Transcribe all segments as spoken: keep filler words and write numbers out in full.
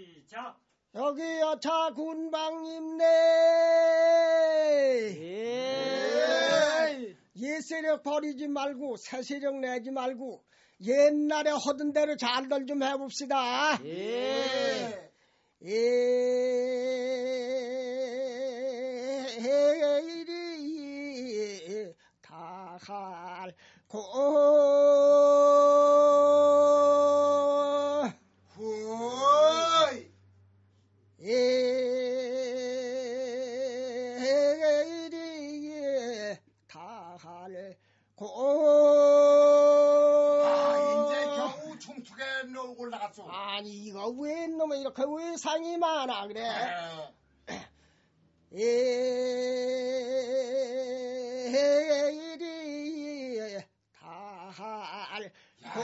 시작. 여기요 차 군방님네. 예. 옛 세력 버리지 말고 새 세력 내지 말고 옛날에 하던 대로 잘들 좀 해봅시다. 예. 예. 이리 다할 고 후이. 이리 다할 고. 아 이제 겨우 중투게 너 올라갔어. 아니 이거 왜 놈의 이렇게 왜 상이 많아 그래? 에. 이리 다할 고.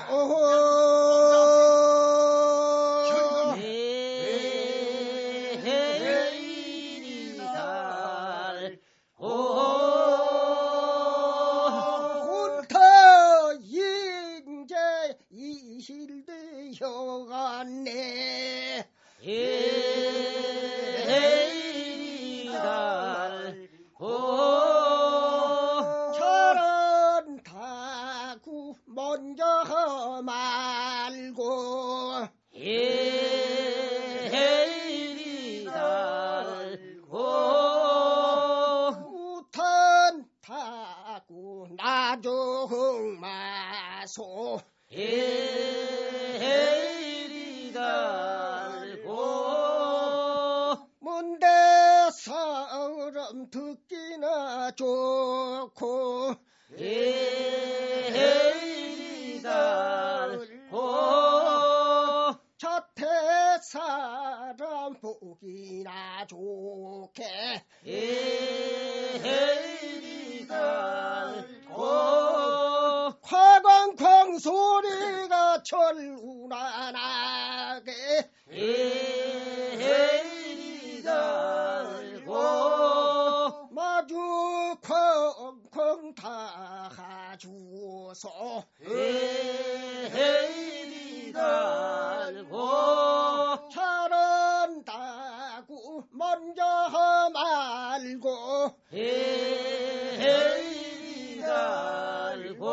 되어갔네. 에이 달고 철은 타고 먼저 말고 에이 달고 우턴 타고 나중 마소 에이 달고 문대 사람 듣기나 좋고 에이 달고 저태 사람 보기나 좋게 에이 달고 화광광 소리가 절우나나게 에이 달고 마주 쾅쾅 다주소 에이 달고 잘한다고 먼저 말고 에이 달고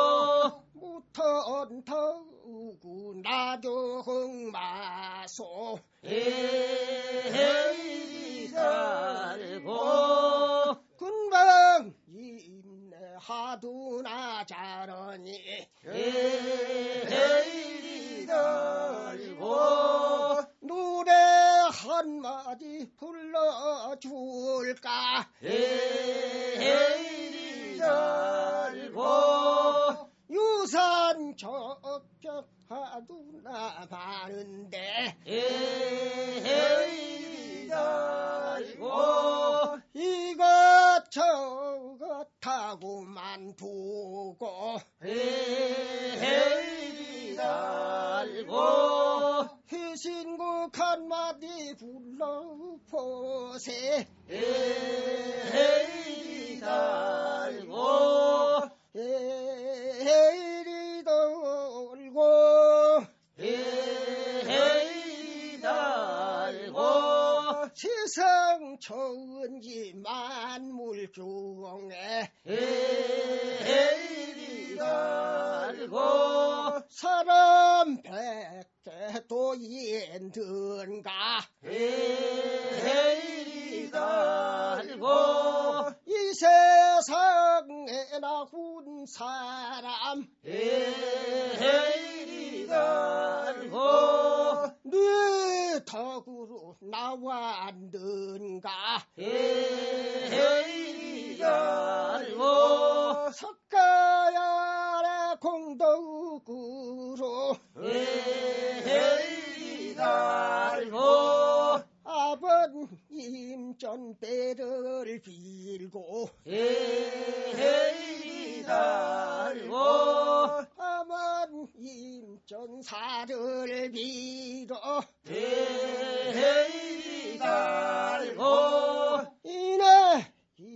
무턴 터고 나중 마소 에이 달고 금방 임내 하두나 자러니 에이 달고 노래 한마디 불러줄까 에이 달고 유산 적적 하두나 많은데 에이 달고 이것저것 하고만 두고 에이 달고 희신곡 한마디 불러보세 에이 달고 에이 돌고 에이 달고 세상 천지 만물 중에 에이 달고 사람 백개도 인든가 에이 달고 이 세상에 나온 사람 에이 달고 네 덕으로 나왔는가 에이 달고 석가야의 공덕으로 에이 달고 아버님 전배를 빌고 에이 달고 아버님 전사를 빌어 에이 달고 이내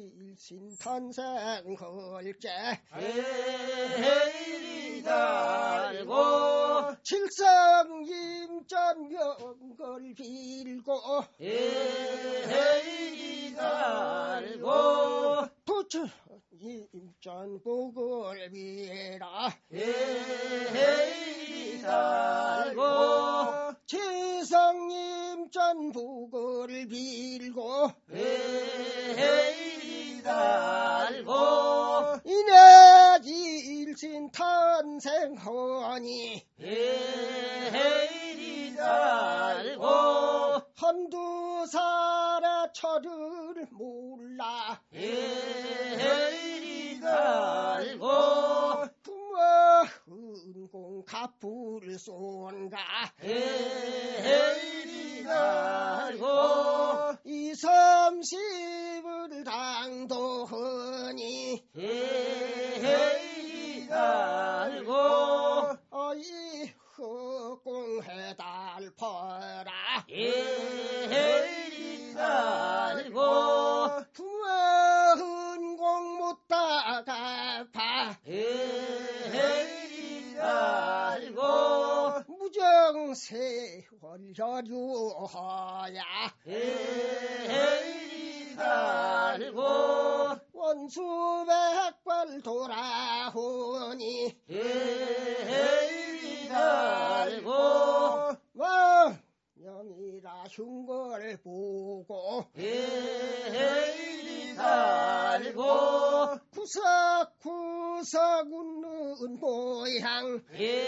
일신탄생 걸제 에이 달고 칠성임 임전 영걸 빌고 에헤이 달고 부처 임전 복을 빌라 에헤이 달고 지성임전 복을 빌고 에헤이 달고 이내 일신 탄생하니 에헤이 달고 한두 살의 철을 몰라 에헤이 달고 부모 은공 갑불 쏜가 에헤이 달고 이삼십을 당도하니 에헤이 달고 어이 허공해 달퍼라 에헤이 달고 부모 은공 못 다가파 에헤이 달고 무정세월 여류하야 에헤이 달고 원수백발 돌아오니 에헤이 달고 왕명이라 흉걸 보고 에헤이 달고 구석구석 웃는 모양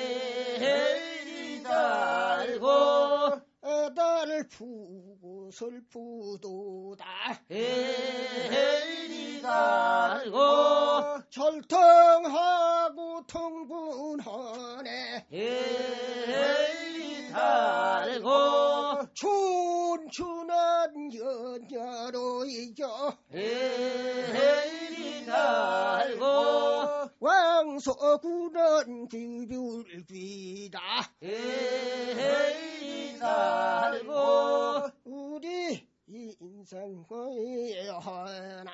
에헤이 달고 애들 푸고 슬프도다 에헤이 달고 절통하고 통분하네 에헤이 달고 춘춘한 연녀로 이겨 에헤이 달고 왕소구는 비불비다 에헤이 달고 우리 인생 고여하나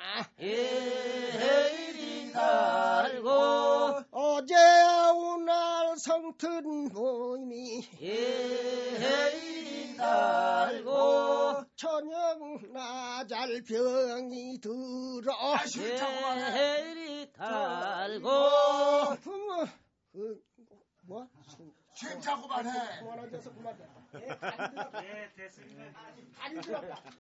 에헤이 달고 어제 오늘 성튼 모임이 에헤이 달고 저녁 나잘 병이 들어 아, 싫다고 말해. 에헤이 달고 부모 그 뭐? 싫다고 말해. 그만하셔서 그만해. 예, 다 힘들었다. 예, 됐습니다. 다 힘들었다.